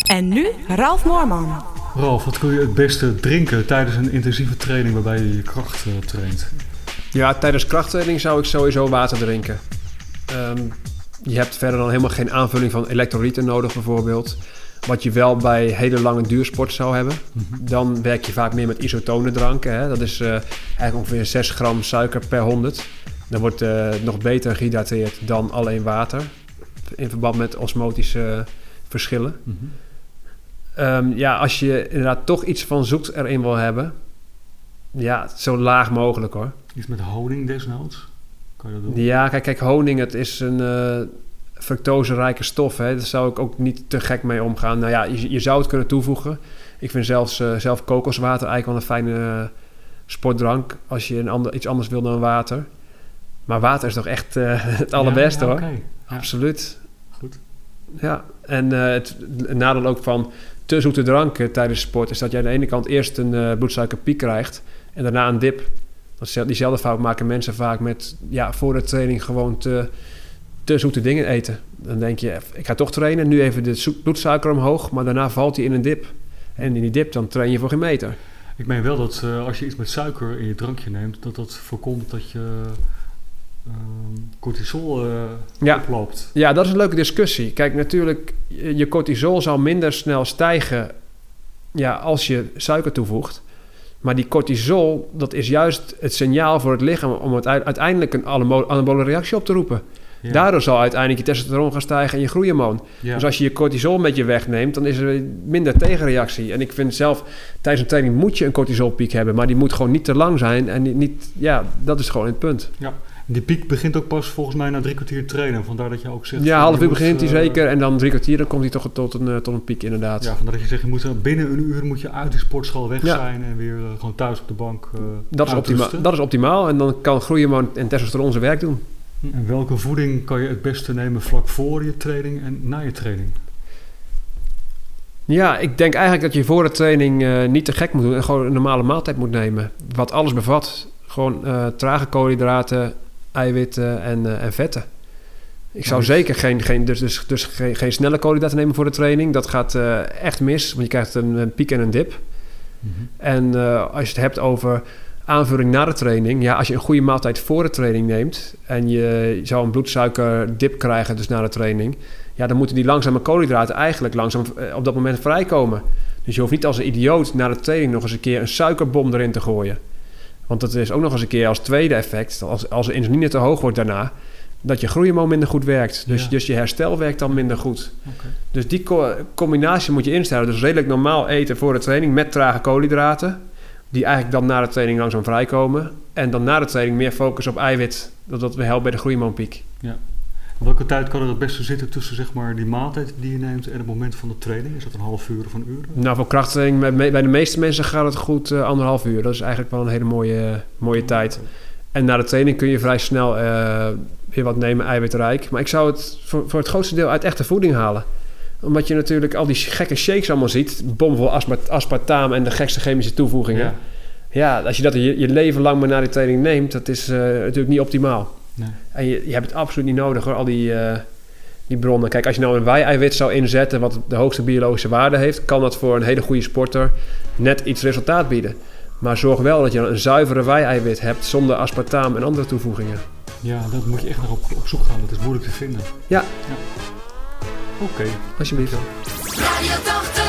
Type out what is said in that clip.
En nu Ralf Moorman. Ralf, wat kun je het beste drinken tijdens een intensieve training waarbij je je kracht traint? Ja, tijdens krachttraining zou ik sowieso water drinken. Je hebt verder dan helemaal geen aanvulling van elektrolyten nodig bijvoorbeeld. Wat je wel bij hele lange duursport zou hebben. Mm-hmm. Dan werk je vaak meer met isotonendranken. Hè? Dat is eigenlijk ongeveer 6 gram suiker per 100. Dan wordt nog beter gehydrateerd dan alleen water. In verband met osmotische verschillen. Mm-hmm. Als je inderdaad toch iets van zoet erin wil hebben. Ja, zo laag mogelijk hoor. Iets met honing desnoods? Kan je dat doen? Ja, kijk, honing, het is een fructoserijke stof. Hè. Daar zou ik ook niet te gek mee omgaan. Nou ja, je zou het kunnen toevoegen. Ik vind zelf kokoswater eigenlijk wel een fijne sportdrank. Als je iets anders wil dan water. Maar water is toch echt het allerbeste hoor. Okay. Ja. Absoluut. Goed. Ja, en het nadeel ook van te zoete dranken tijdens sport is dat je aan de ene kant eerst een bloedsuikerpiek krijgt en daarna een dip. Diezelfde fout maken mensen vaak met voor de training gewoon te zoete dingen eten. Dan denk je, ik ga toch trainen, nu even de bloedsuiker omhoog, maar daarna valt hij in een dip. En in die dip dan train je voor geen meter. Ik meen wel dat als je iets met suiker in je drankje neemt, dat voorkomt dat je cortisol oploopt. Ja, dat is een leuke discussie. Kijk, natuurlijk, je cortisol zal minder snel stijgen als je suiker toevoegt. Maar die cortisol, dat is juist het signaal voor het lichaam om uiteindelijk een anabole reactie op te roepen. Ja. Daardoor zal uiteindelijk je testosteron gaan stijgen en je groeihormoon. Ja. Dus als je cortisol met je wegneemt, dan is er minder tegenreactie. En ik vind zelf, tijdens een training moet je een cortisolpiek hebben, maar die moet gewoon niet te lang zijn. En dat is gewoon het punt. Ja. Die piek begint ook pas volgens mij na 3 kwartier trainen. Vandaar dat je ook zegt... Ja, half uur begint hij zeker. En dan 3 kwartier, dan komt hij toch tot een piek inderdaad. Ja, vandaar dat je zegt, je moet binnen een uur moet je uit de sportschool weg zijn. En weer gewoon thuis op de bank dat is optimaal. En dan kan groeihormoon en testosteron zijn werk doen. En welke voeding kan je het beste nemen vlak voor je training en na je training? Ja, ik denk eigenlijk dat je voor de training niet te gek moet doen. En gewoon een normale maaltijd moet nemen. Wat alles bevat. Gewoon trage koolhydraten, eiwitten en vetten. Ik zou zeker geen snelle koolhydraten nemen voor de training. Dat gaat echt mis, want je krijgt een piek en een dip. Mm-hmm. En als je het hebt over aanvulling na de training... Ja, als je een goede maaltijd voor de training neemt... en je zou een bloedsuikerdip krijgen dus na de training... ja, dan moeten die langzame koolhydraten eigenlijk langzaam op dat moment vrijkomen. Dus je hoeft niet als een idioot na de training nog eens een keer een suikerbom erin te gooien. Want dat is ook nog eens een keer als tweede effect... als de insuline te hoog wordt daarna... dat je groeihormoon minder goed werkt. Dus je herstel werkt dan minder goed. Okay. Dus die combinatie moet je instellen. Dus redelijk normaal eten voor de training... met trage koolhydraten... die eigenlijk dan na de training langzaam vrijkomen... en dan na de training meer focus op eiwit... dat we helpt bij de groeihormoonpiek. Ja. Welke tijd kan er het beste zitten tussen zeg maar, die maaltijd die je neemt... en het moment van de training? Is dat een half uur of een uur? Nou, voor krachttraining bij de meeste mensen gaat het goed 1,5 uur. Dat is eigenlijk wel een hele mooie tijd. En na de training kun je vrij snel weer wat nemen, eiwitrijk. Maar ik zou het voor het grootste deel uit echte voeding halen. Omdat je natuurlijk al die gekke shakes allemaal ziet. Bomvol aspartaam en de gekste chemische toevoegingen. Ja, als je dat je leven lang maar na die training neemt... dat is natuurlijk niet optimaal. Nee. En je hebt het absoluut niet nodig hoor, al die bronnen. Kijk, als je nou een wei-eiwit zou inzetten... wat de hoogste biologische waarde heeft... kan dat voor een hele goede sporter net iets resultaat bieden. Maar zorg wel dat je een zuivere wei-eiwit hebt... zonder aspartaam en andere toevoegingen. Ja, dat moet je echt nog op zoek gaan. Dat is moeilijk te vinden. Ja. Oké. Alsjeblieft. Radio 80.